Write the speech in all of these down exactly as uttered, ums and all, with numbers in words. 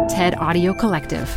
TED Audio Collective.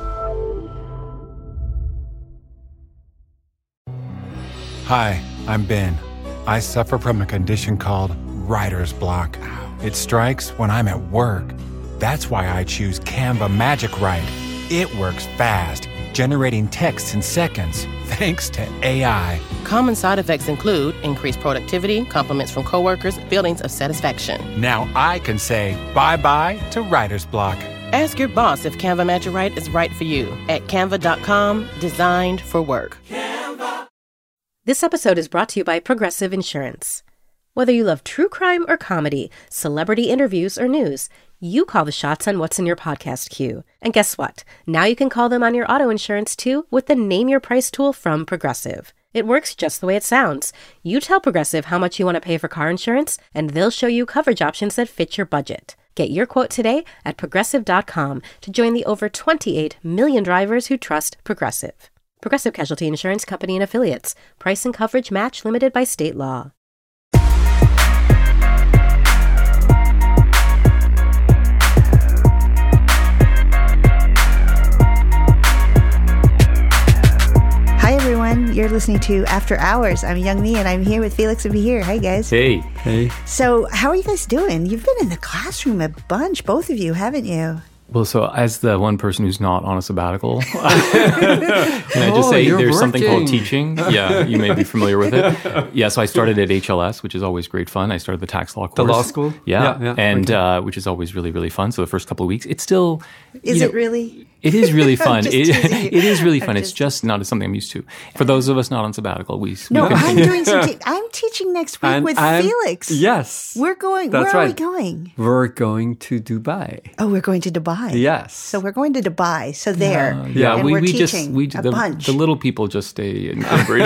Hi, I'm Ben. I suffer from a condition called writer's block. It strikes when I'm at work. That's why I choose Canva Magic Write. It works fast, generating text in seconds, thanks to A I. Common side effects include increased productivity, compliments from coworkers, feelings of satisfaction. Now I can say bye-bye to writer's block. Ask your boss if Canva Magic Write is right for you at canva dot com, designed for work. Canva. This episode is brought to you by Progressive Insurance. Whether you love true crime or comedy, celebrity interviews or news, you call the shots on what's in your podcast queue. And guess what? Now you can call them on your auto insurance too with the Name Your Price tool from Progressive. It works just the way it sounds. You tell Progressive how much you want to pay for car insurance, and they'll show you coverage options that fit your budget. Get your quote today at progressive dot com to join the over twenty-eight million drivers who trust Progressive. Progressive Casualty Insurance Company and Affiliates. Price and coverage match limited by state law. Hi, everyone. You're listening to After Hours. I'm Young Mi, and I'm here with Felix and Bahir. Hi, guys. Hey. Hey. So how are you guys doing? You've been in the classroom a bunch, both of you, haven't you? Well, so as the one person who's not on a sabbatical, can I just oh, say there's working. something called teaching? Yeah, you may be familiar with it. Yeah, so I started at H L S, which is always great fun. I started the tax law course. The law school? Yeah, yeah, yeah. and okay. uh, which is always really, really fun. So the first couple of weeks, it's still... Is you know, it really? It is really fun. Just it, teasing you. it is really fun. I'm It's just- just not something I'm used to. For those of us not on sabbatical, we... No, we I'm continue. doing some. Te- I'm teaching next week And with I'm- Felix. Yes. We're going. That's where are right. we going? We're going to Dubai. Oh, we're going to Dubai. Yes. So we're going to Dubai. So there. Uh, yeah, and we, we're we teaching just... we a the, bunch. the little people just stay in Cambridge.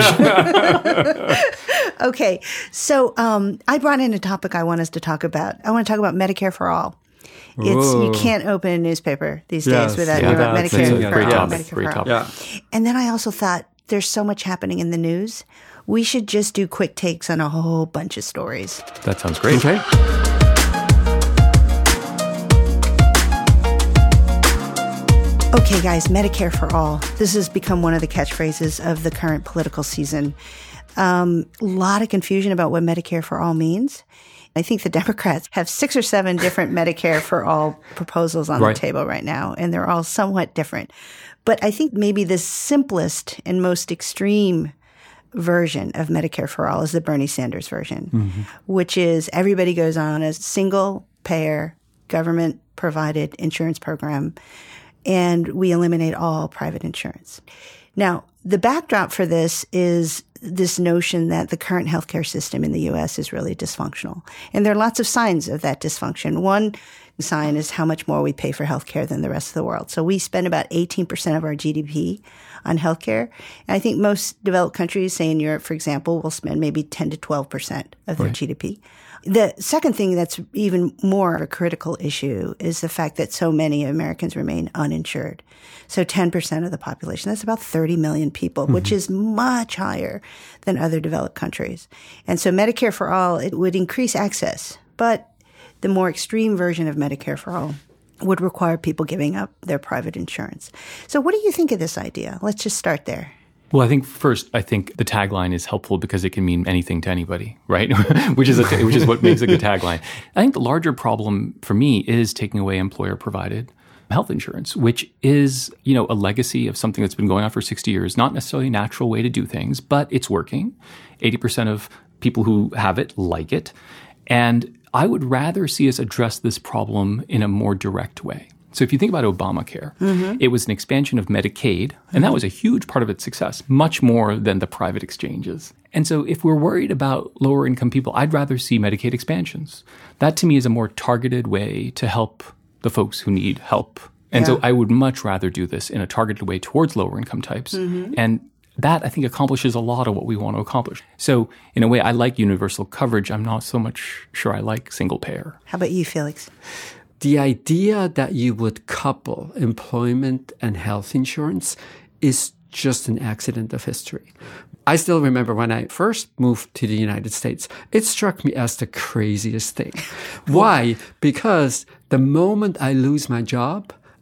Okay. So um, I brought in a topic I want us to talk about. I want to talk about Medicare for All. It's you Whoa. can't open a newspaper these Yes, days without yeah, hearing about that's Medicare a for great All. topic, Medicare great for All. topic. Yeah. And then I also thought there's so much happening in the news. We should just do quick takes on a whole bunch of stories. That sounds great. Okay. Okay, guys, Medicare for All. This has become one of the catchphrases of the current political season. Um, a lot of confusion about what Medicare for All means. I think the Democrats have six or seven different Medicare for All proposals on Right. the table right now, and they're all somewhat different. But I think maybe the simplest and most extreme version of Medicare for All is the Bernie Sanders version, Mm-hmm. which is everybody goes on a single payer, government provided insurance program, and we eliminate all private insurance. Now, the backdrop for this is this notion that the current healthcare system in the U S is really dysfunctional. And there are lots of signs of that dysfunction. One sign is how much more we pay for healthcare than the rest of the world. So we spend about eighteen percent of our G D P on healthcare. And I think most developed countries, say in Europe, for example, will spend maybe ten to twelve percent of their Right. G D P. The second thing that's even more of a critical issue is the fact that so many Americans remain uninsured. So ten percent of the population, that's about thirty million people, mm-hmm. which is much higher than other developed countries. And so Medicare for All, it would increase access, but the more extreme version of Medicare for All would require people giving up their private insurance. So what do you think of this idea? Let's just start there. Well, I think first, I think the tagline is helpful because it can mean anything to anybody, right? which is a, which is what makes a good tagline. I think the larger problem for me is taking away employer-provided health insurance, which is, you know, a legacy of something that's been going on for sixty years. Not necessarily a natural way to do things, but it's working. eighty percent of people who have it like it. And I would rather see us address this problem in a more direct way. So if you think about Obamacare, mm-hmm. it was an expansion of Medicaid, and that was a huge part of its success, much more than the private exchanges. And so if we're worried about lower income people, I'd rather see Medicaid expansions. That to me is a more targeted way to help the folks who need help. And Yeah. so I would much rather do this in a targeted way towards lower income types. Mm-hmm. And that, I think, accomplishes a lot of what we want to accomplish. So in a way, I like universal coverage. I'm not so much sure I like single payer. How about you, Felix? The idea that you would couple employment and health insurance is just an accident of history. I still remember when I first moved to the United States, it struck me as the craziest thing. Why? Because the moment I lose my job,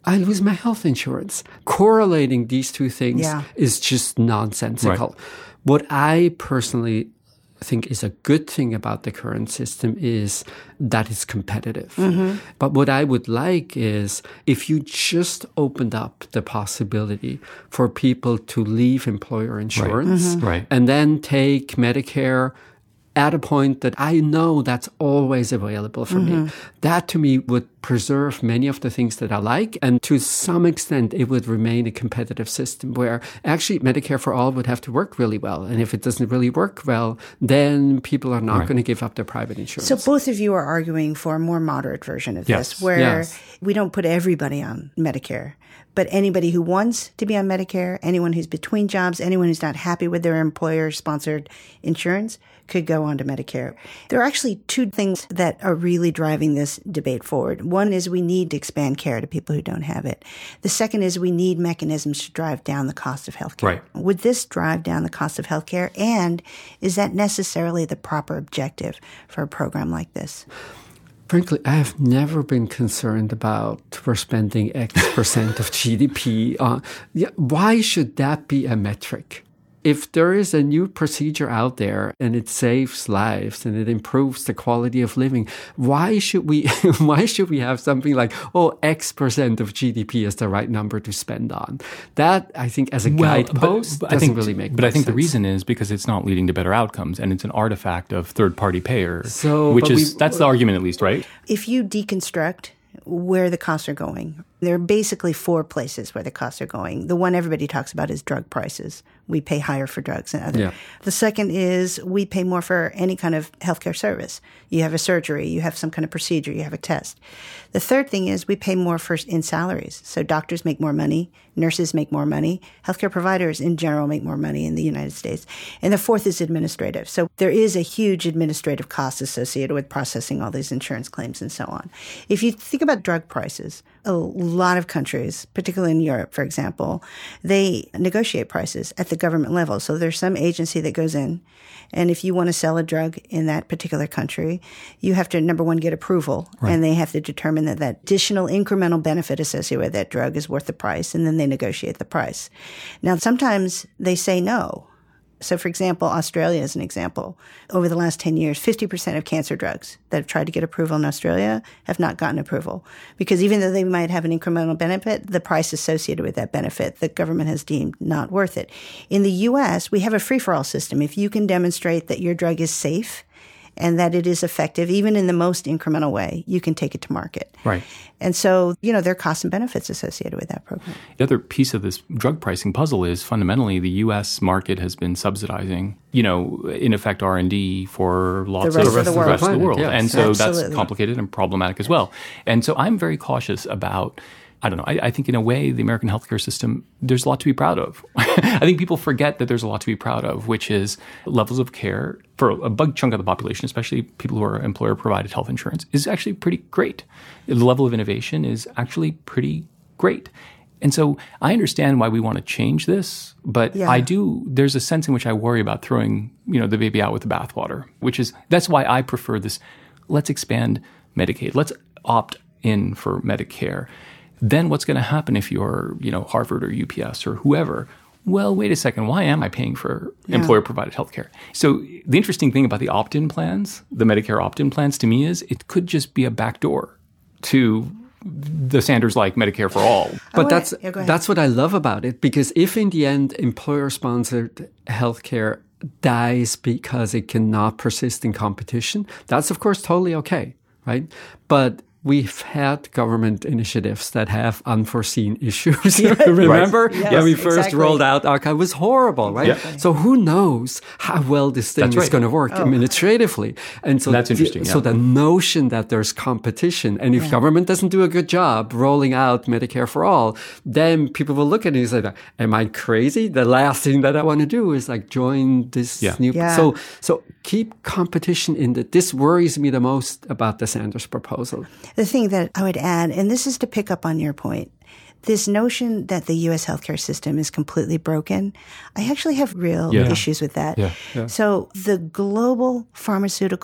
I lose my health insurance. Correlating these two things Yeah. is just nonsensical. Right. What I personally think is a good thing about the current system is that it's competitive. Mm-hmm. But what I would like is if you just opened up the possibility for people to leave employer insurance Right. Mm-hmm. Right. and then take Medicare at a point that I know that's always available for Mm-hmm. me. That to me would preserve many of the things that I like. And to some extent, it would remain a competitive system where actually Medicare for all would have to work really well. And if it doesn't really work well, then people are not Right. going to give up their private insurance. So both of you are arguing for a more moderate version of Yes. this, where Yes. we don't put everybody on Medicare, but anybody who wants to be on Medicare, anyone who's between jobs, anyone who's not happy with their employer-sponsored insurance could go on to Medicare. There are actually two things that are really driving this debate forward. One is we need to expand care to people who don't have it. The second is we need mechanisms to drive down the cost of healthcare. Right. Would this drive down the cost of healthcare? And is that necessarily the proper objective for a program like this? Frankly, I have never been concerned about we're spending X percent of G D P. Uh, yeah, why should that be a metric? If there is a new procedure out there and it saves lives and it improves the quality of living, why should we why should we have something like, oh, X percent of G D P is the right number to spend on? That, I think, as a Well, guidepost, but- but I doesn't think, really make But I much think the sense. reason is because it's not leading to better outcomes, and it's an artifact of third-party payers. So, which but is we- that's the argument, at least, right? If you deconstruct where the costs are going, there are basically four places where the costs are going. The one everybody talks about is drug prices. We pay higher for drugs than other. Yeah. The second is we pay more for any kind of healthcare service. You have a surgery, you have some kind of procedure, you have a test. The third thing is we pay more for in salaries. So doctors make more money, nurses make more money, healthcare providers in general make more money in the United States. And the fourth is administrative. So there is a huge administrative cost associated with processing all these insurance claims and so on. If you think about drug prices, a lot of countries, particularly in Europe, for example, they negotiate prices at the government level. So there's some agency that goes in, and if you want to sell a drug in that particular country, you have to, number one, get approval, right. And they have to determine that that additional incremental benefit associated with that drug is worth the price, and then they negotiate the price. Now, sometimes they say no. So, for example, Australia is an example. Over the last ten years, fifty percent of cancer drugs that have tried to get approval in Australia have not gotten approval. Because even though they might have an incremental benefit, the price associated with that benefit, the government has deemed not worth it. In the U S, we have a free-for-all system. If you can demonstrate that your drug is safe and that it is effective, even in the most incremental way, you can take it to market. Right. And so, you know, there are costs and benefits associated with that program. The other piece of this drug pricing puzzle is fundamentally the U S market has been subsidizing, you know, in effect R and D for lots The rest of, of the the world. rest of the world. Yes. And so Absolutely. that's complicated and problematic as well. And so I'm very cautious about, I don't know, I, I think in a way the American healthcare system, there's a lot to be proud of. I think people forget that there's a lot to be proud of, which is levels of care for a big chunk of the population, especially people who are employer-provided health insurance, is actually pretty great. The level of innovation is actually pretty great. And so I understand why we want to change this, but Yeah. I do, there's a sense in which I worry about throwing, you know, the baby out with the bathwater, which is, that's why I prefer this. Let's expand Medicaid. Let's opt in for Medicare. Then what's going to happen if you're, you know, Harvard or U P S or whoever? Well, wait a second. Why am I paying for Yeah. employer-provided healthcare? So the interesting thing about the opt-in plans, the Medicare opt-in plans to me is it could just be a backdoor to the Sanders-like Medicare for all. But wanna- that's yeah, go ahead. that's what I love about it, because if in the end employer-sponsored healthcare dies because it cannot persist in competition, that's of course totally okay, right? But we've had government initiatives that have unforeseen issues. Remember Yes, when we first exactly. rolled out ARCA? It was horrible, right? Yeah. So who knows how well this thing That's is right. going to work administratively? And so That's the- interesting, So yeah. the notion that there's competition, and if government doesn't do a good job rolling out Medicare for all, then people will look at it and say, "Am I crazy? The last thing that I want to do is like join this Yeah. new." Yeah. So so keep competition in the. This worries me the most about the Sanders proposal. The thing that I would add, and this is to pick up on your point, this notion that the U S healthcare system is completely broken, I actually have real Yeah. issues with that. Yeah, yeah. So the global pharmaceutical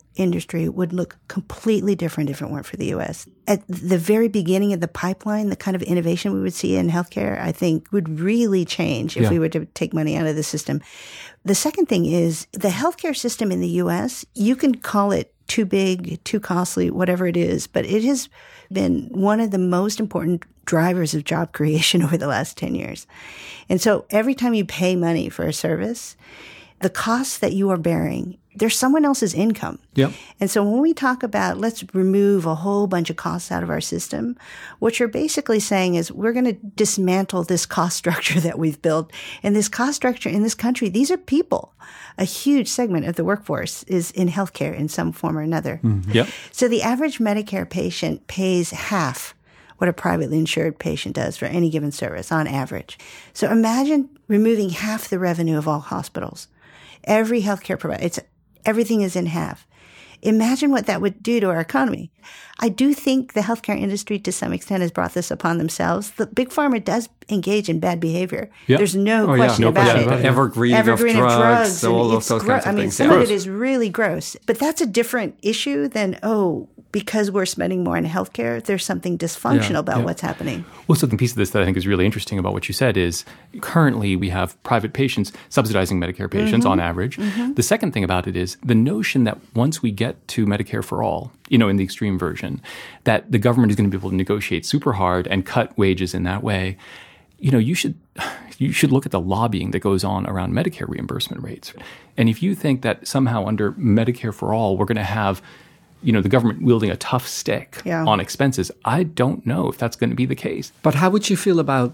industry would look completely different if it weren't for the U S. At the very beginning of the pipeline, the kind of innovation we would see in healthcare, I think, would really change if yeah. we were to take money out of the system. The second thing is the healthcare system in the U S, you can call it too big, too costly, whatever it is, but it has been one of the most important drivers of job creation over the last ten years. And so every time you pay money for a service, the costs that you are bearing, there's someone else's income. Yep. And so when we talk about let's remove a whole bunch of costs out of our system, what you're basically saying is we're going to dismantle this cost structure that we've built. And this cost structure in this country, these are people. A huge segment of the workforce is in healthcare in some form or another. Mm-hmm. Yep. So the average Medicare patient pays half what a privately insured patient does for any given service on average. So imagine removing half the revenue of all hospitals. Every healthcare provider, it's everything is in half. Imagine what that would do to our economy. I do think the healthcare industry, to some extent, has brought this upon themselves. The big pharma does engage in bad behavior. Yep. There's no oh, question yeah. no about question. it. Evergreen, Evergreen of of drugs, drugs, all and of it's those gro- kinds of I mean, things. some yeah. of it is really gross. But that's a different issue than, oh, because we're spending more on healthcare, there's something dysfunctional Yeah, about yeah. what's happening. Well, so the piece of this that I think is really interesting about what you said is currently we have private patients subsidizing Medicare patients Mm-hmm. on average. Mm-hmm. The second thing about it is the notion that once we get to Medicare for all, you know, in the extreme version, that the government is going to be able to negotiate super hard and cut wages in that way. You know, you should you should look at the lobbying that goes on around Medicare reimbursement rates. And if you think that somehow under Medicare for all, we're going to have you know, the government wielding a tough stick Yeah. on expenses, I don't know if that's going to be the case. But how would you feel about,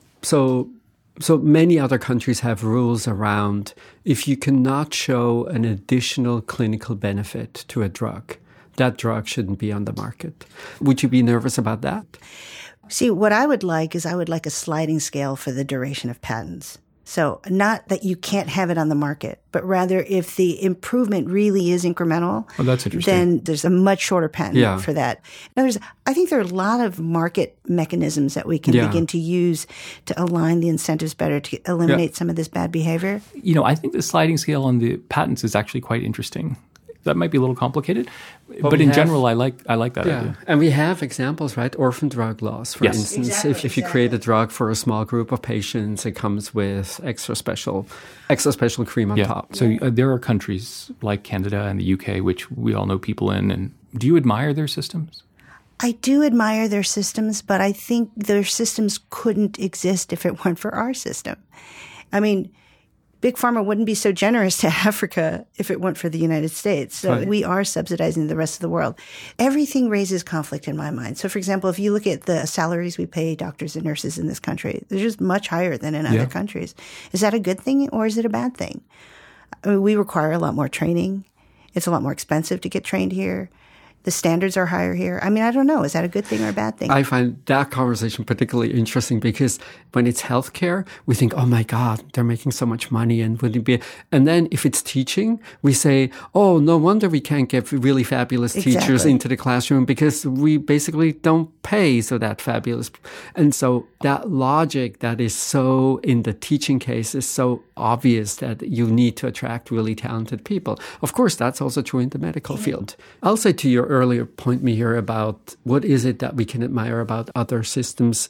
so so many other countries have rules around if you cannot show an additional clinical benefit to a drug, that drug shouldn't be on the market. Would you be nervous about that? See, what I would like is I would like a sliding scale for the duration of patents. So not that you can't have it on the market, but rather if the improvement really is incremental, Oh, that's interesting. then there's a much shorter patent Yeah. for that. Now, there's, I think there are a lot of market mechanisms that we can Yeah. begin to use to align the incentives better to eliminate some of this bad behavior. You know, I think the sliding scale on the patents is actually quite interesting. That might be a little complicated, but, we in have- general, I like I like that Yeah, idea. and we have examples, right? Orphan drug laws, for Yes. instance. Exactly, if, if you create a drug for a small group of patients, it comes with extra special, extra special cream on Yeah. top. So uh, there are countries like Canada and the U K, which we all know people in. And do you admire their systems? I do admire their systems, but I think their systems couldn't exist if it weren't for our system. I mean, Big Pharma wouldn't be so generous to Africa if it weren't for the United States. So Right. we are subsidizing the rest of the world. Everything raises conflict in my mind. So, for example, if you look at the salaries we pay doctors and nurses in this country, they're just much higher than in Yeah. other countries. Is that a good thing or is it a bad thing? I mean, we require a lot more training. It's a lot more expensive to get trained here. The standards are higher here. I mean, I don't know. Is that a good thing or a bad thing? I find that conversation particularly interesting because when it's healthcare, we think, oh my God, they're making so much money and would it be, and then if it's teaching, we say, oh, no wonder we can't get really fabulous teachers Exactly. into the classroom because we basically don't pay so that fabulous. And so that logic that is so in the teaching case is so obvious that you need to attract really talented people. Of course, that's also true in the medical field. I'll say to your earlier point, Mihir, about what is it that we can admire about other systems.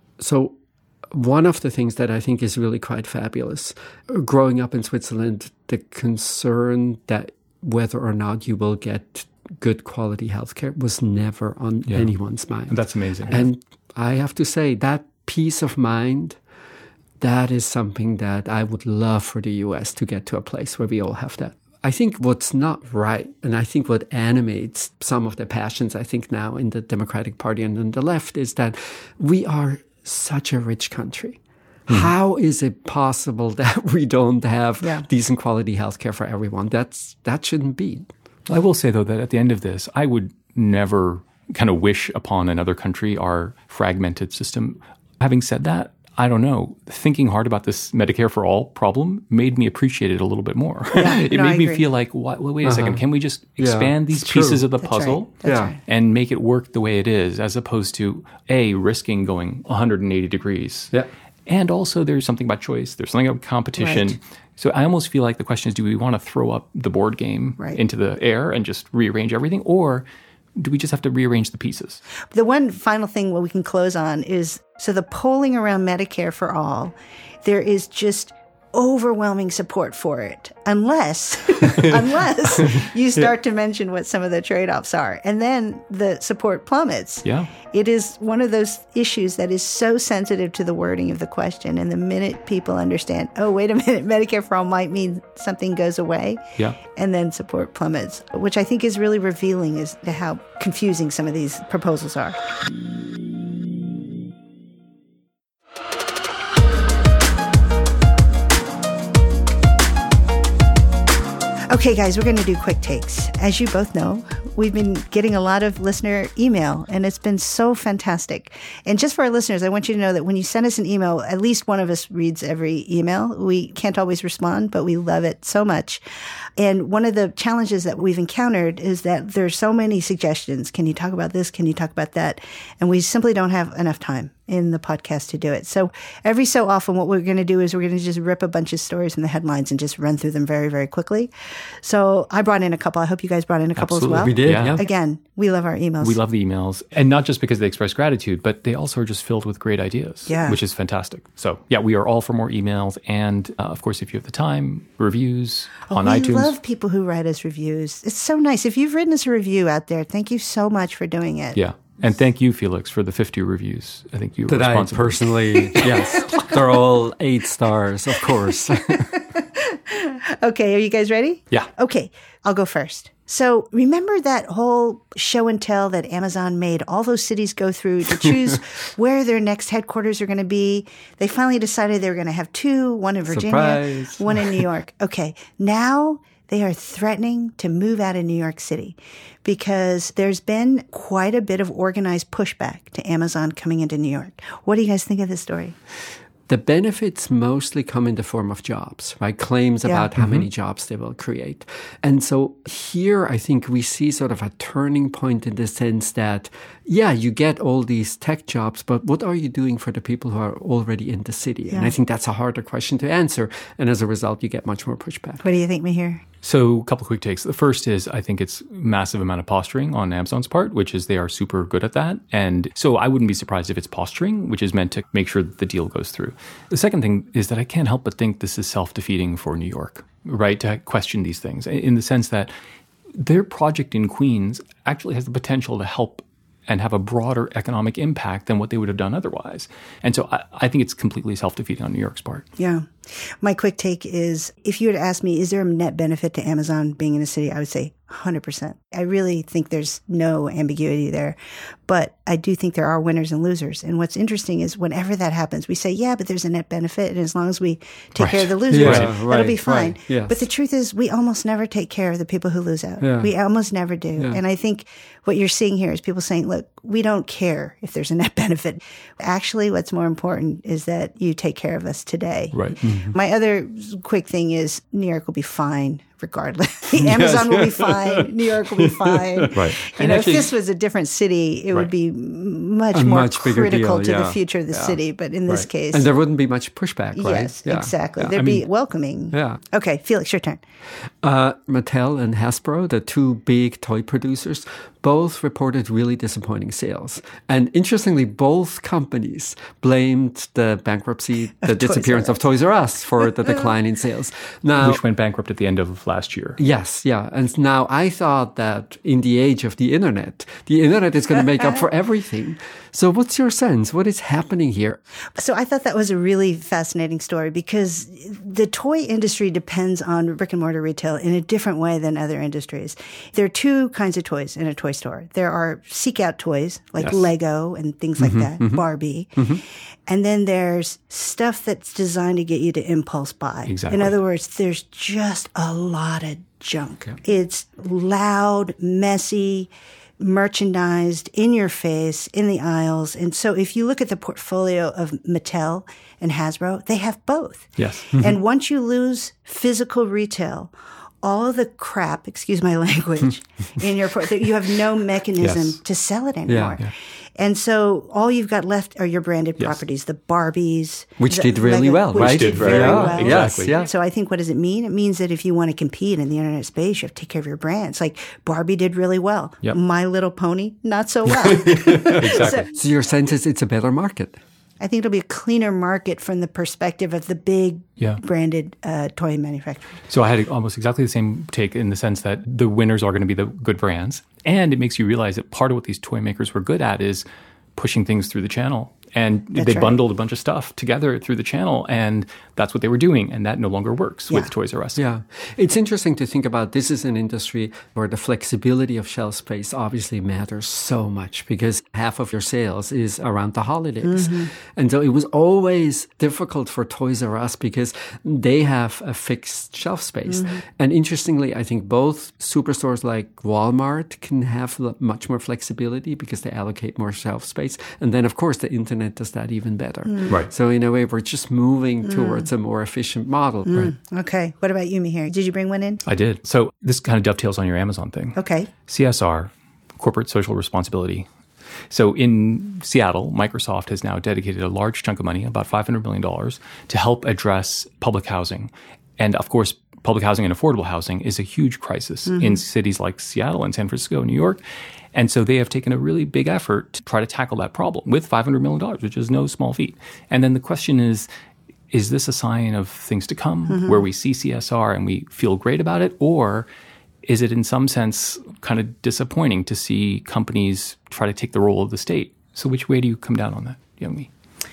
So one of the things that I think is really quite fabulous, growing up in Switzerland, the concern that whether or not you will get good quality healthcare was never on Yeah. anyone's mind. And that's amazing. And I have to say that peace of mind, that is something that I would love for the U S to get to a place where we all have that. I think what's not right, and I think what animates some of the passions, I think now in the Democratic Party and in the left, is that we are such a rich country. Mm. How is it possible that we don't have Yeah. decent quality healthcare for everyone? That's that shouldn't be. I will say, though, that at the end of this, I would never kind of wish upon another country our fragmented system. Having said that, I don't know. Thinking hard about this Medicare for all problem made me appreciate it a little bit more. Yeah, it no, I made me agree. feel like, what, well, wait a second, can we just expand these it's true. pieces of the That's puzzle right. That's Yeah. right. and make it work the way it is, as opposed to, A, risking going one hundred eighty degrees, Yeah. And also there's something about choice. There's something about competition. Right. So I almost feel like the question is, do we want to throw up the board game right. into the air and just rearrange everything? Or do we just have to rearrange the pieces? The one final thing we can close on is, so the polling around Medicare for All, there is just overwhelming support for it, unless unless you start yeah. to mention what some of the trade-offs are. And then the support plummets. Yeah. It is one of those issues that is so sensitive to the wording of the question. And the minute people understand, oh, wait a minute, Medicare for All might mean something goes away. Yeah. And then support plummets, which I think is really revealing as to how confusing some of these proposals are. Okay, guys, we're going to do quick takes. As you both know, we've been getting a lot of listener email, and it's been so fantastic. And just for our listeners, I want you to know that when you send us an email, at least one of us reads every email. We can't always respond, but we love it so much. And one of the challenges that we've encountered is that there's so many suggestions. Can you talk about this? Can you talk about that? And we simply don't have enough time in the podcast to do it. So every so often, what we're going to do is we're going to just rip a bunch of stories from the headlines and just run through them very, very quickly. So I brought in a couple. I hope you guys brought in a couple Absolutely. as well. We did, yeah. yeah. Again, we love our emails. We love the emails. And not just because they express gratitude, but they also are just filled with great ideas, yeah. which is fantastic. So yeah, we are all for more emails. And uh, of course, if you have the time, reviews oh, on we iTunes. We love people who write us reviews. It's so nice. If you've written us a review out there, thank you so much for doing it. Yeah. And thank you, Felix, for the fifty reviews. I think you were That I responsible. personally, yes. They're all eight stars, of course. Okay, are you guys ready? Yeah. Okay, I'll go first. So remember that whole show and tell that Amazon made all those cities go through to choose where their next headquarters are going to be? They finally decided they were going to have two, one in Virginia, Surprise. one in New York. Okay, now they are threatening to move out of New York City because there's been quite a bit of organized pushback to Amazon coming into New York. What do you guys think of this story? The benefits mostly come in the form of jobs, right? Claims Yeah. about how Mm-hmm. many jobs they will create. And so here, I think we see sort of a turning point in the sense that, yeah, you get all these tech jobs, but what are you doing for the people who are already in the city? Yeah. And I think that's a harder question to answer. And as a result, you get much more pushback. What do you think, Mihir? So a couple quick takes. The first is I think it's massive amount of posturing on Amazon's part, which is they are super good at that. And so I wouldn't be surprised if it's posturing, which is meant to make sure that the deal goes through. The second thing is that I can't help but think this is self-defeating for New York, right? To question these things in the sense that their project in Queens actually has the potential to help and have a broader economic impact than what they would have done otherwise. And so I, I think it's completely self-defeating on New York's part. Yeah. My quick take is, if you had asked me, is there a net benefit to Amazon being in a city? I would say one hundred percent. I really think there's no ambiguity there. But I do think there are winners and losers. And what's interesting is whenever that happens, we say, yeah, but there's a net benefit. And as long as we take Right. care of the losers, Yeah, that'll right, be fine. right, yes. But the truth is, we almost never take care of the people who lose out. Yeah. We almost never do. Yeah. And I think what you're seeing here is people saying, look, we don't care if there's a net benefit. Actually, what's more important is that you take care of us today. Right. My other quick thing is New York will be fine regardless. Amazon will be fine. New York will be fine. Right. You And know, actually- if this was a different city, it would Right. be much A more much bigger critical deal, to the yeah. future of the Yeah. city. But in this Right. case, And there wouldn't be much pushback, right? yes, Yeah. exactly. Yeah. There'd I be mean, welcoming. yeah. Okay, Felix, your turn. Uh, Mattel and Hasbro, the two big toy producers, both reported really disappointing sales. And interestingly, both companies blamed the bankruptcy, the Toys disappearance R of Toys R Us for the decline in sales. Now, Which went bankrupt at the end of last year. yes, yeah. And now I thought that in the age of the internet, the internet is going to make up for everything. So what's your sense? What is happening here? So I thought that was a really fascinating story because the toy industry depends on brick and mortar retail in a different way than other industries. There are two kinds of toys in a toy store. There are seek out toys like Yes. Lego and things like that, Barbie. And then there's stuff that's designed to get you to impulse buy. Exactly. In other words, there's just a lot of junk. It's loud, messy, merchandised, in your face, in the aisles. And so if you look at the portfolio of Mattel and Hasbro, they have both. Yes. And once you lose physical retail, all of the crap, excuse my language, in your port, you have no mechanism Yes. to sell it anymore. Yeah. And so all you've got left are your branded Yes. properties, the Barbies. Which the did really Lego- well, which right? did very very well. well. Exactly. Yes, yeah. So I think, what does it mean? It means that if you want to compete in the internet space, you have to take care of your brands. Like Barbie did really well. Yep. My Little Pony, not so well. Exactly. So your sense is it's a better market. I think it'll be a cleaner market from the perspective of the big Yeah. branded uh, toy manufacturers. So I had almost exactly the same take in the sense that the winners are going to be the good brands. And it makes you realize that part of what these toy makers were good at is pushing things through the channel. And That's they right. bundled a bunch of stuff together through the channel. And that's what they were doing. And that no longer works Yeah. with Toys R Us. Yeah. It's interesting to think about this is an industry where the flexibility of shelf space obviously matters so much because half of your sales is around the holidays. Mm-hmm. And so it was always difficult for Toys R Us because they have a fixed shelf space. Mm-hmm. And interestingly, I think both superstores like Walmart can have l- much more flexibility because they allocate more shelf space. And then, of course, the internet does that even better. Right. So in a way, we're just moving towards a more efficient model. Right. Okay. What about you, Mihir? Did you bring one in? I did. So this kind of dovetails on your Amazon thing. Okay. C S R, corporate social responsibility. So in Seattle, Microsoft has now dedicated a large chunk of money, about five hundred million dollars, to help address public housing. And of course, public housing and affordable housing is a huge crisis in cities like Seattle and San Francisco and New York. And so they have taken a really big effort to try to tackle that problem with five hundred million dollars, which is no small feat. And then the question is, is this a sign of things to come where we see C S R and we feel great about it? Or is it in some sense kind of disappointing to see companies try to take the role of the state? So which way do you come down on that, Youngmi?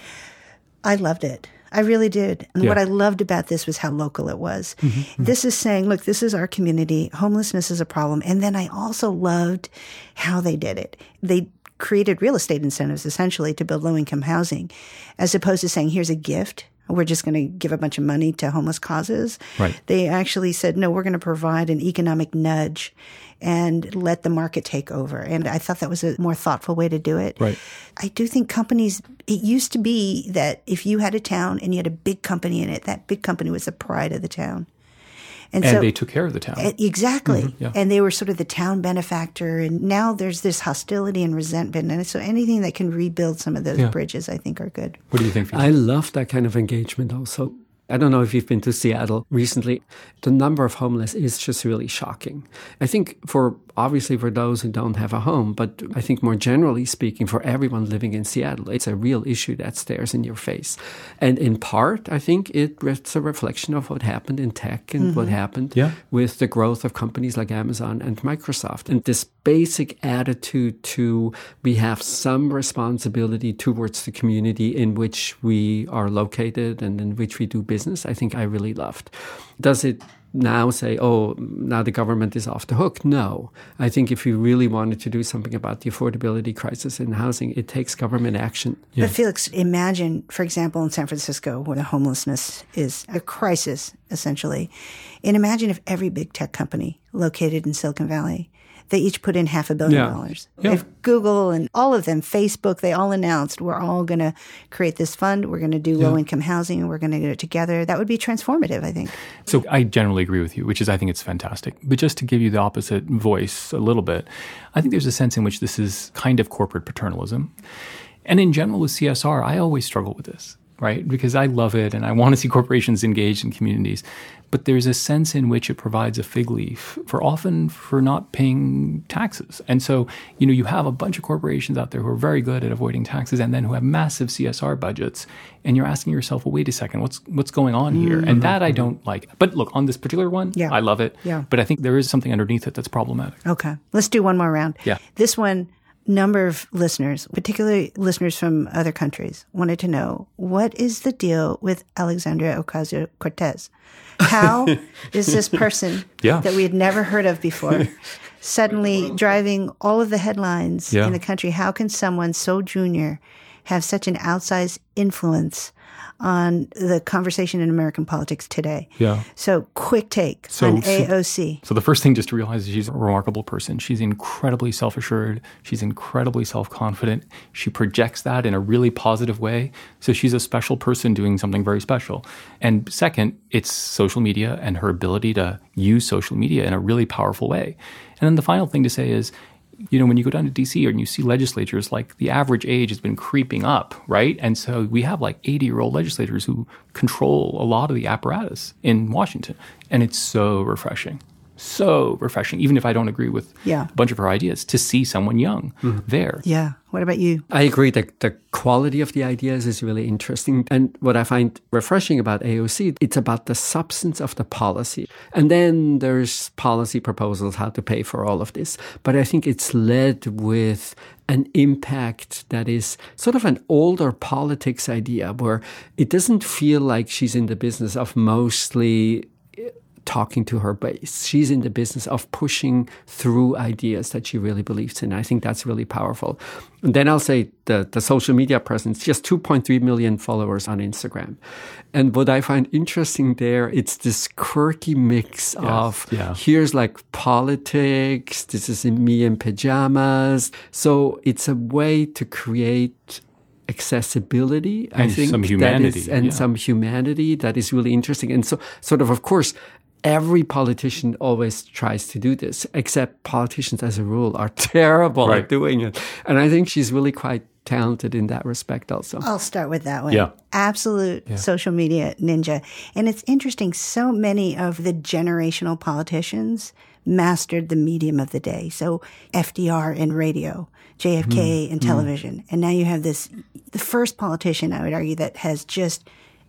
I loved it. I really did. And Yeah. what I loved about this was how local it was. This is saying, look, this is our community. Homelessness is a problem. And then I also loved how they did it. They created real estate incentives essentially to build low-income housing, as opposed to saying, here's a gift. We're just going to give a bunch of money to homeless causes. Right. They actually said, no, we're going to provide an economic nudge and let the market take over. And I thought that was a more thoughtful way to do it. Right. I do think companies, it used to be that if you had a town and you had a big company in it, that big company was the pride of the town. And so, they took care of the town. uh, Exactly. Mhm, yeah. And they were sort of the town benefactor. And now there's this hostility and resentment. And so anything that can rebuild some of those Yeah. bridges, I think, are good. What do you think, Fee? I love that kind of engagement also. I don't know if you've been to Seattle recently. The number of homeless is just really shocking. I think for, obviously for those who don't have a home, but I think more generally speaking, for everyone living in Seattle, it's a real issue that stares in your face. And in part, I think it, it's a reflection of what happened in tech and what happened Yeah. with the growth of companies like Amazon and Microsoft. And this basic attitude to we have some responsibility towards the community in which we are located and in which we do business, I think I really loved. Does it now say, oh, now the government is off the hook? No. I think if we really wanted to do something about the affordability crisis in housing, it takes government action. Yeah. But Felix, imagine, for example, in San Francisco, where the homelessness is a crisis, essentially. And imagine if every big tech company located in Silicon Valley, they each put in half a billion Yeah. dollars. Yeah. If Google and all of them, Facebook, they all announced, we're all going to create this fund. We're going to do low-income housing. And we're going to do it together. That would be transformative, I think. So I generally agree with you, which is I think it's fantastic. But just to give you the opposite voice a little bit, I think there's a sense in which this is kind of corporate paternalism. And in general with C S R, I always struggle with this, right? Because I love it and I want to see corporations engaged in communities. But there's a sense in which it provides a fig leaf for often for not paying taxes. And so, you know, you have a bunch of corporations out there who are very good at avoiding taxes and then who have massive C S R budgets. And you're asking yourself, well, wait a second, what's what's going on here? Mm-hmm. And that I don't like. But look, on this particular one, Yeah. I love it. Yeah. But I think there is something underneath it that's problematic. Okay. Let's do one more round. Yeah. This one, number of listeners, particularly listeners from other countries, wanted to know, what is the deal with Alexandria Ocasio-Cortez? How is this person Yeah. that we had never heard of before suddenly driving all of the headlines Yeah. in the country? How can someone so junior have such an outsized influence on the conversation in American politics today? Yeah. So quick take So- on A O C. So the first thing just to realize is she's a remarkable person. She's incredibly self-assured. She's incredibly self-confident. She projects that in a really positive way. So she's a special person doing something very special. And second, it's social media and her ability to use social media in a really powerful way. And then the final thing to say is, you know, when you go down to D C and you see legislatures, like the average age has been creeping up, right? And so we have like eighty-year-old legislators who control a lot of the apparatus in Washington. And it's so refreshing. So refreshing, even if I don't agree with yeah. a bunch of her ideas, to see someone young mm-hmm. there. Yeah. What about you? I agree that the quality of the ideas is really interesting. And what I find refreshing about A O C, it's about the substance of the policy. And then there's policy proposals, how to pay for all of this. But I think it's led with an impact that is sort of an older politics idea, where it doesn't feel like she's in the business of mostly talking to her base. She's in the business of pushing through ideas that she really believes in. I think that's really powerful. And then I'll say the, the social media presence, just two point three million followers on Instagram. And what I find interesting there, it's this quirky mix yes, of yeah. here's like politics, this is me in pajamas. So it's a way to create accessibility, and I think, some humanity, that is, and yeah. some humanity that is really interesting. And so sort of, of course, every politician always tries to do this, except politicians as a rule are terrible right. at doing it. And I think she's really quite talented in that respect also. I'll start with that one. Yeah. Absolute yeah. social media ninja. And it's interesting, so many of the generational politicians mastered the medium of the day. So F D R in radio, J F K mm. in television. Mm. And now you have this, the first politician, I would argue, that has just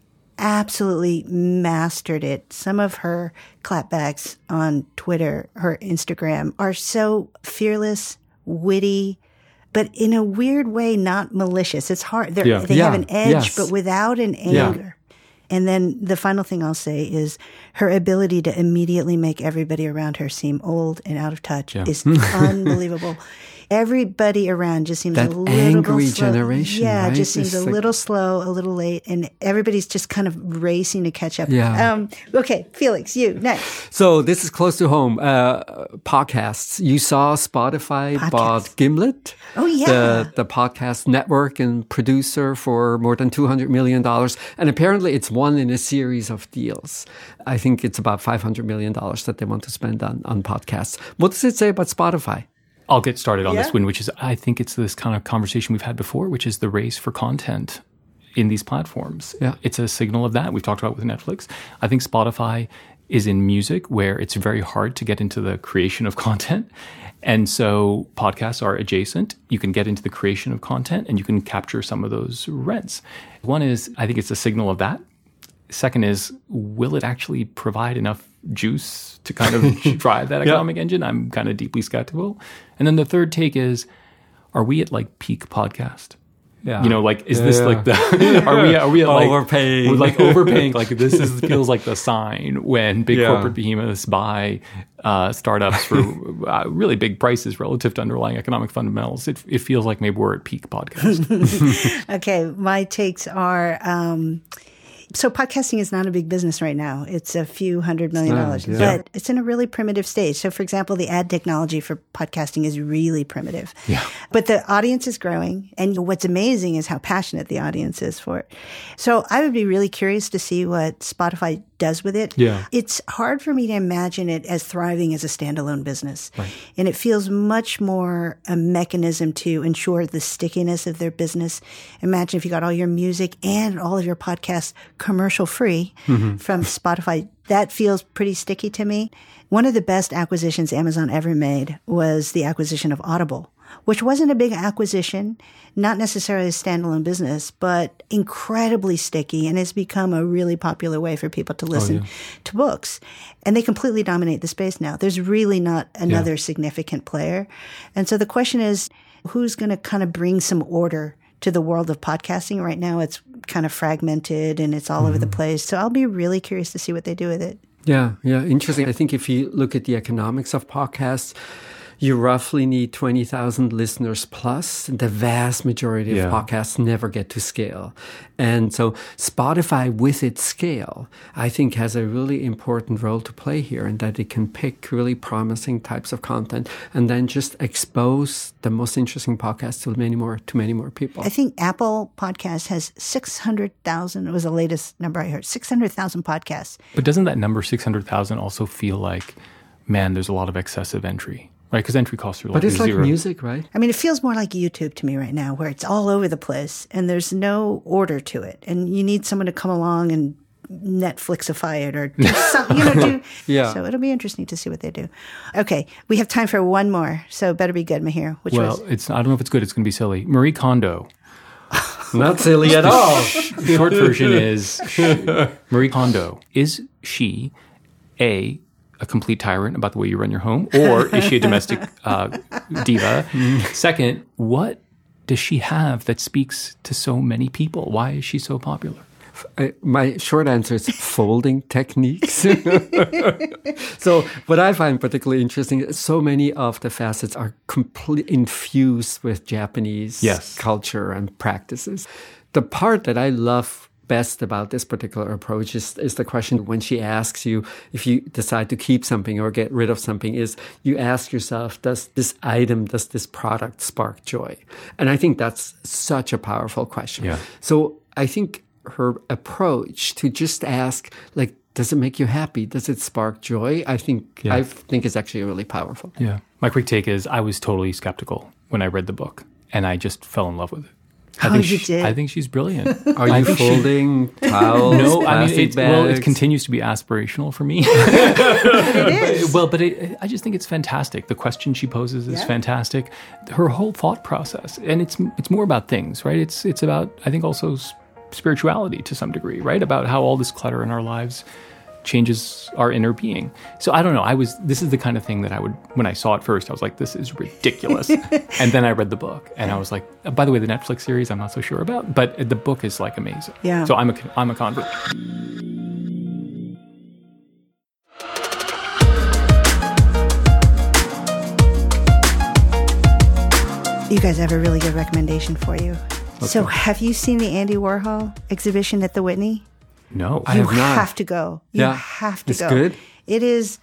absolutely mastered it. Some of her clapbacks on Twitter, her Instagram, are so fearless, witty, but in a weird way, not malicious. It's hard. Yeah. They yeah. have an edge, yes. but without an anger. Yeah. And then the final thing I'll say is her ability to immediately make everybody around her seem old and out of touch yeah. is unbelievable. Everybody around just seems that a little angry slow. generation. Yeah, right? it just seems it's a like, little slow, a little late, and everybody's just kind of racing to catch up. Yeah. Um, okay, Felix, you next. So this is close to home. Uh, podcasts. You saw Spotify Podcast. bought Gimlet. Oh yeah, the the podcast network and producer for more than two hundred million dollars, and apparently it's one in a series of deals. I think it's about five hundred million dollars that they want to spend on on podcasts. What does it say about Spotify? I'll get started on yeah. this one, which is, I think it's this kind of conversation we've had before, which is the race for content in these platforms. Yeah. It's a signal of that. We've talked about with Netflix. I think Spotify is in music, where it's very hard to get into the creation of content. And so podcasts are adjacent. You can get into the creation of content and you can capture some of those rents. One is, I think it's a signal of that. Second is, will it actually provide enough juice to kind of drive that economic yeah. engine? I'm kind of deeply skeptical. And then the third take is, are we at like peak podcast? Yeah. You know, like, is yeah, this yeah. like the, are we, are we at like, overpaying? We're like overpaying. Like this is, feels like the sign when big yeah. corporate behemoths buy uh, startups for uh, really big prices relative to underlying economic fundamentals. It, it feels like maybe we're at peak podcast. Okay. My takes are, um, so podcasting is not a big business right now. It's a few hundred million dollars, yeah. but it's in a really primitive stage. So, for example, the ad technology for podcasting is really primitive. Yeah. But the audience is growing. And what's amazing is how passionate the audience is for it. So I would be really curious to see what Spotify does with it. Yeah. It's hard for me to imagine it as thriving as a standalone business. Right. And it feels much more a mechanism to ensure the stickiness of their business. Imagine if you got all your music and all of your podcasts commercial free mm-hmm. from Spotify. That feels pretty sticky to me. One of the best acquisitions Amazon ever made was the acquisition of Audible, which wasn't a big acquisition, not necessarily a standalone business, but incredibly sticky and has become a really popular way for people to listen oh, yeah. to books. And they completely dominate the space now. There's really not another yeah. significant player. And so the question is, who's going to kind of bring some order to the world of podcasting? Right now, it's kind of fragmented and it's all mm-hmm. over the place. So I'll be really curious to see what they do with it. Yeah, yeah, interesting. I think if you look at the economics of podcasts, you roughly need twenty thousand listeners plus. The vast majority of yeah. podcasts never get to scale. And so Spotify, with its scale, I think has a really important role to play here, in that it can pick really promising types of content and then just expose the most interesting podcasts to many more, to many more people. I think Apple Podcasts has six hundred thousand. It was the latest number I heard, six hundred thousand podcasts. But doesn't that number six hundred thousand also feel like, man, there's a lot of excessive entry? right? Because entry costs are like But it's zero. like music, right? I mean, it feels more like YouTube to me right now, where it's all over the place and there's no order to it. And you need someone to come along and Netflixify it or do something, you know, do. Yeah. So it'll be interesting to see what they do. Okay. We have time for one more. So better be good, Mahir. Which well, was? it's I don't know if it's good. It's going to be silly. Marie Kondo. Not silly at all. The short version is Marie Kondo. Is she a a complete tyrant about the way you run your home, or is she a domestic uh, diva? Second, what does she have that speaks to so many people? Why is she so popular? I, my short answer is folding techniques. So what I find particularly interesting is so many of the facets are completely infused with Japanese Yes. culture and practices. The part that I love best about this particular approach is, is the question when she asks you if you decide to keep something or get rid of something is you ask yourself, does this item, does this product spark joy? And I think that's such a powerful question. Yeah. So I think her approach to just ask, like, does it make you happy? Does it spark joy? I think Yeah. I think is actually really powerful. Yeah. My quick take is I was totally skeptical when I read the book, and I just fell in love with it. I Oh, think you she, did? I think she's brilliant. Are you folding towels? No, I mean, plastic it's, well, it bags? continues to be aspirational for me. It is. Well, but it, I just think it's fantastic. The question she poses is Yeah. fantastic. Her whole thought process, and it's it's more about things, right? It's it's about I think also s- spirituality to some degree, right? About how all this clutter in our lives changes our inner being. So I don't know. I was this is the kind of thing that I would when I saw it first, I was like, this is ridiculous. And then I read the book, and I was like, oh, by the way, the Netflix series I'm not so sure about, but the book is like amazing. Yeah. So I'm a I'm a convert. You guys have a really good recommendation for you. So have you seen the Andy Warhol exhibition at the Whitney? No, I You have not. have to go. You Yeah. have to It's go. good? It is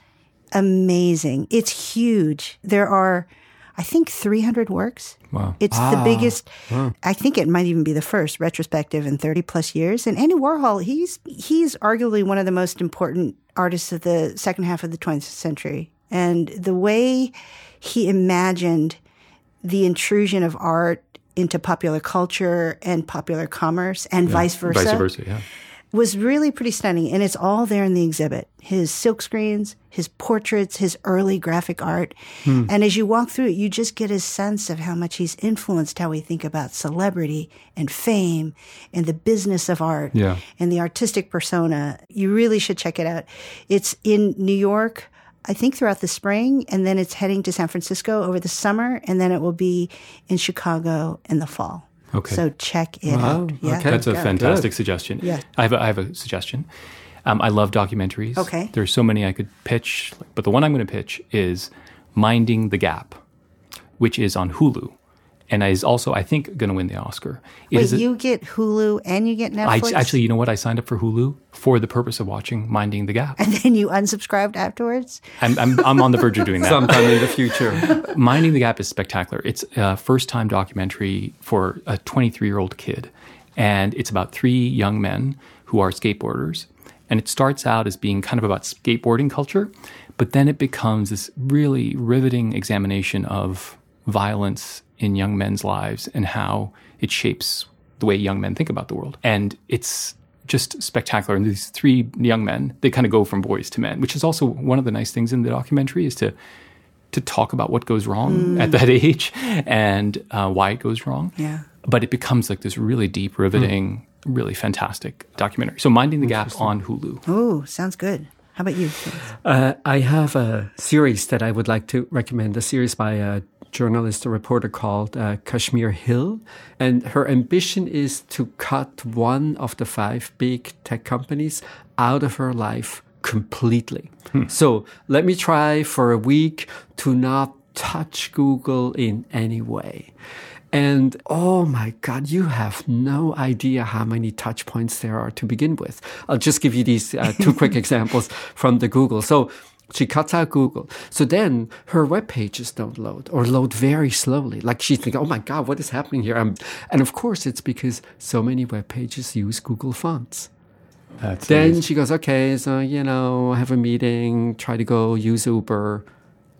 amazing. It's huge. There are, I think, three hundred works. Wow. It's the biggest. I think it might even be the first retrospective in thirty plus years. And Andy Warhol, he's he's arguably one of the most important artists of the second half of the twentieth century. And the way he imagined the intrusion of art into popular culture and popular commerce and vice versa, Vice versa, yeah. was really pretty stunning. And it's all there in the exhibit. His silk screens, his portraits, his early graphic art. And as you walk through it, you just get a sense of how much he's influenced how we think about celebrity and fame and the business of art Yeah. and the artistic persona. You really should check it out. It's in New York, I think throughout the spring, and then it's heading to San Francisco over the summer, and then it will be in Chicago in the fall. Okay. So check it Wow, out. Yeah, okay. That's a go. fantastic suggestion. Yeah. I have a, I have a suggestion. Um, I love documentaries. Okay. There's so many I could pitch, but the one I'm going to pitch is Minding the Gap, which is on Hulu, and is also, I think, going to win the Oscar. It Wait, is a- you get Hulu and you get I, Netflix? actually, you know what? I signed up for Hulu for the purpose of watching Minding the Gap. And then you unsubscribed afterwards? I'm, I'm, I'm on the verge of doing that. Sometime in the future. Minding the Gap is spectacular. It's a first-time documentary for a twenty-three-year-old kid, and it's about three young men who are skateboarders. And it starts out as being kind of about skateboarding culture, but then it becomes this really riveting examination of violence in young men's lives and how it shapes the way young men think about the world. And it's just spectacular. And these three young men, they kind of go from boys to men, which is also one of the nice things in the documentary is to to talk about what goes wrong at that age and uh, why it goes wrong. Yeah. But it becomes like this really deep, riveting, really fantastic documentary. So Minding the Gap on Hulu. Oh, sounds good. How about you? Uh, I have a series that I would like to recommend, a series by a journalist, a reporter called uh, Kashmir Hill. And her ambition is to cut one of the five big tech companies out of her life completely. Hmm. So let me try for a week to not touch Google in any way. And oh my God, you have no idea how many touch points there are to begin with. I'll just give you these uh, two quick examples from the Google. So she cuts out Google. So then her web pages don't load or load very slowly. Like she's thinking, oh my God, what is happening here? Um, and of course, it's because so many web pages use Google fonts. That's Then amazing. she goes, okay, so, you know, have a meeting, try to go use Uber.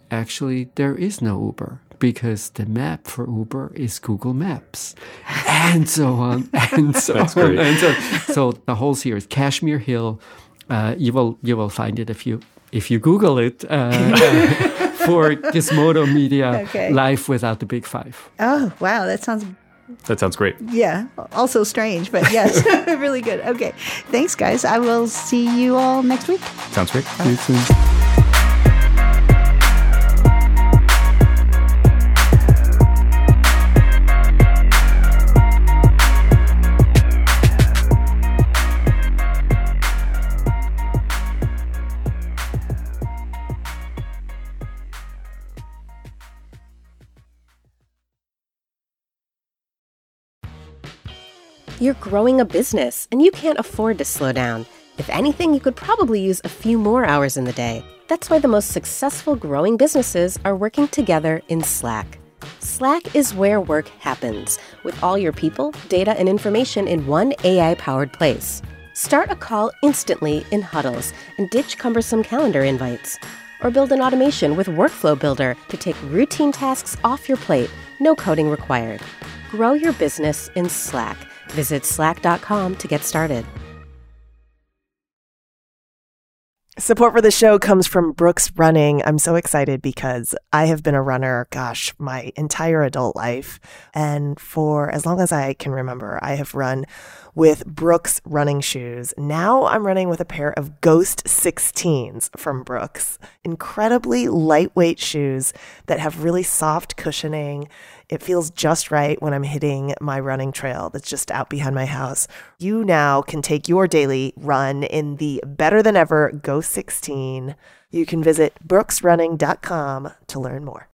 actually there is no Uber because the map for Uber is Google Maps, and so on and so That's on. great. And so, so the whole series, Kashmir Hill, uh, you will you will find it if you if you Google it uh, uh, for Gizmodo Media Okay. Life Without the Big Five. Oh, wow. That sounds, That sounds great. yeah, also strange, but yes, really good. Okay. Thanks, guys. I will see you all next week. Sounds great. See you soon. You're growing a business and you can't afford to slow down. If anything, you could probably use a few more hours in the day. That's why the most successful growing businesses are working together in Slack. Slack is where work happens, with all your people, data, and information in one A I-powered place. Start a call instantly in huddles and ditch cumbersome calendar invites. Or build an automation with Workflow Builder to take routine tasks off your plate, no coding required. Grow your business in Slack. Visit slack dot com to get started. Support for the show comes from Brooks Running. I'm so excited because I have been a runner, gosh, my entire adult life. And for as long as I can remember, I have run with Brooks running shoes. Now I'm running with a pair of Ghost sixteens from Brooks. Incredibly lightweight shoes that have really soft cushioning. It feels just right when I'm hitting my running trail that's just out behind my house. You now can take your daily run in the better than ever Ghost sixteen. You can visit brooks running dot com to learn more.